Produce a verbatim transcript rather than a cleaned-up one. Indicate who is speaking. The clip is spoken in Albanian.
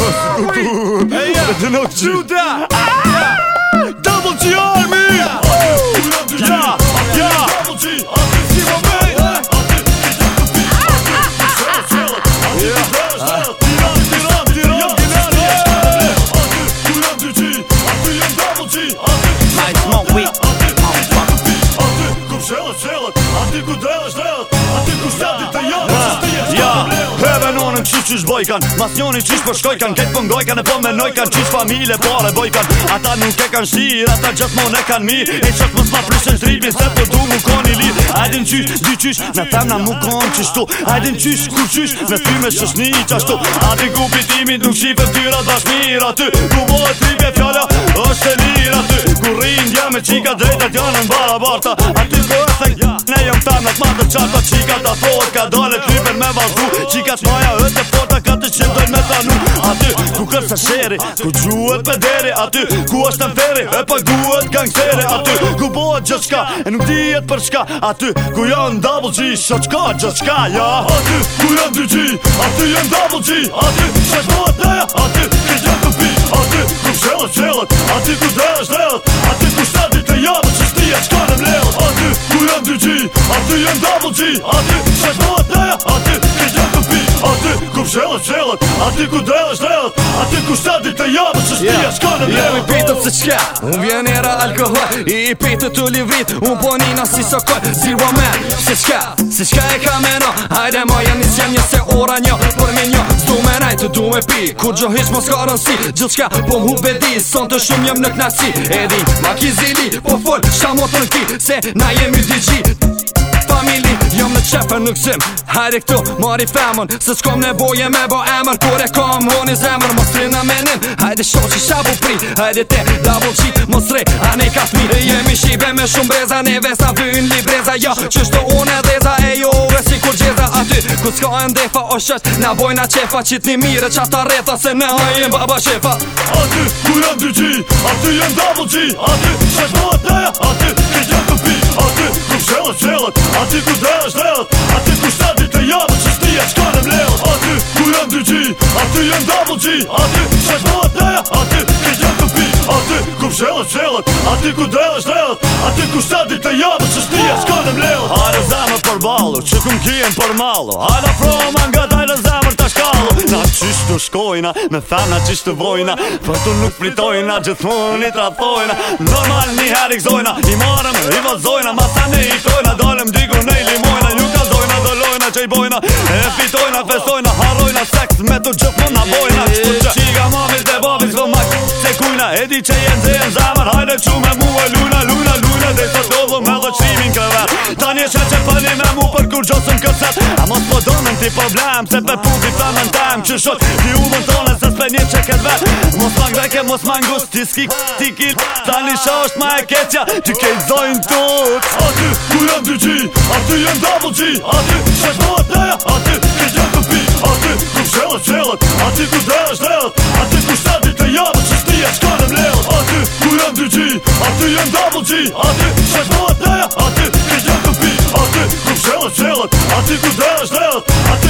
Speaker 1: Juda Double G Army Ja, ja Qysh bojkan, mas njoni qysh për shkojkan Ketë për ngojkan e po menojkan Qysh familje pare bojkan Ata nuk e kan shtir, ata gjithmon e kan mirë E qëk mos ma pryshen shtribin Se për du mu koni lirë Ajdin qysh, dy qysh, me femna mu kon qështu Ajdin qysh, kur qysh, me ty me shëshni qashtu Ati ku pitimit nuk shifë ftyrat bashmir Aty, ku bojt tripje fjalla, është e lirë Aty, ku rindja me qika drejtat janë në barabarta Aty ku është e ne jom femnat ma të qarta Qika ta thot ka dole krypen me vazdu Qikat maja është e forta ka të qimdojnë me tanu Aty ku kërsa sheri, ku gjuhet pederi Aty ku është në feri, e paguhet gangseri Aty ku bohet gjithë shka, e nuk dijet për shka Aty ku janë double G, shot shka gjithë shka, ja Aty ku janë dy G, aty janë double G Aty shesh bohet neja, aty kështë janë të pi Aty ku shelët shelët, aty ku drejës drejët Aty ku shtetit e javët që shtija qka në mlelët Aty ku janë dy G, aty janë double G Aty shesh bohet neja, aty kështë janë të pi Aty ku shelët shelët, aty ku drejës drejët Aty ku shtetit e javët që shtija qka në mlelët
Speaker 2: Jemi pitët se qka, unë vjen era alkohol I pitët të livrit, unë po nina si sokoj Zero man, se qka, se qka e ka meno Hajde ma janë njës jem një se ora një Për me një, s'du me najtë të du me pi Kur gjo hish mos ka rënsi, gjithë qka po m'hube di Son të shumë jem në knasi, edhi ma ki zili Po fol, shta mo të në ki, se na jemi dy G Famili, jom në qefe në gzim Hajde këtu, mari femën Se s'kom nevoje me bo emër Kur e kom honi zemër Mos rina menin Hajde shoq që shabu pri Hajde te, double G Mos rej, ane ka fmi Jemi shibe me shumë breza Neve sa vyn li breza Ja, qështu unë e dheza E jo ove si kur gjeza Aty, ku s'ka e ndefa O shëq, na bojna qefa Qit një mire qa ta retha Se ne hajim baba shefa
Speaker 1: Aty, ku janë dy G Aty janë double G Aty, shesh bohet neja Aty, kështë janë të pi Aty, ku shelët shelët Aty ku drejës drejët Aty ku shtetit e javët që shtija qka në mlelët Aty ku janë dy G Aty janë double G Aty shesh bohet neja Aty kështë janë të pi Aty ku shelët shelët Aty ku drejës drejët Aty ku shtetit e javët që shtija qka në mlelët Hajde zemër për balu Që kum kien për malu Hajde froma nga dajnë zemër të shkallu Na qysht të shkojna Me femna qysht të vojna Për tu nuk fritojna Gjithmon i trathojna Normal një her i gzojna I marëm, i vazojna Masane i tojna Dalem digu në i limojna Ju kazojna dhe lojna që i bojna E fitojna, festojna Harojna seks me të gjithmon na bojna Qiga mamis dhe babis vë mak Se kujna E di që jenë dhe jenë zemër Hajde që me mu e lujna, lujna, lujna Dhe të t'odhë me dhe qrimin krever Ta një që që pëni me mu për kur gjosën këset A mos po donën ti problem Se pe puti femën tem Që shok ti u vën tonë Se s'pe një që këtë vet Mos mang veke, mos mang gust Ti s'ki ti kit Ta një që është ma e keqja Ti kejt zojnë tot Aty ku janë dy G Aty janë double G Aty shesh bohet neja Aty kështë janë të pi Aty ku shelët shelët Aty ku drejës drejët Aty ku shtetit e javët që shtija qka në mlelët Aty ku janë dy G Aty janë double G Aty shesh bohet neja Aty kështë janë të pi Aty ku shelët shelët Aty ku drejës drejët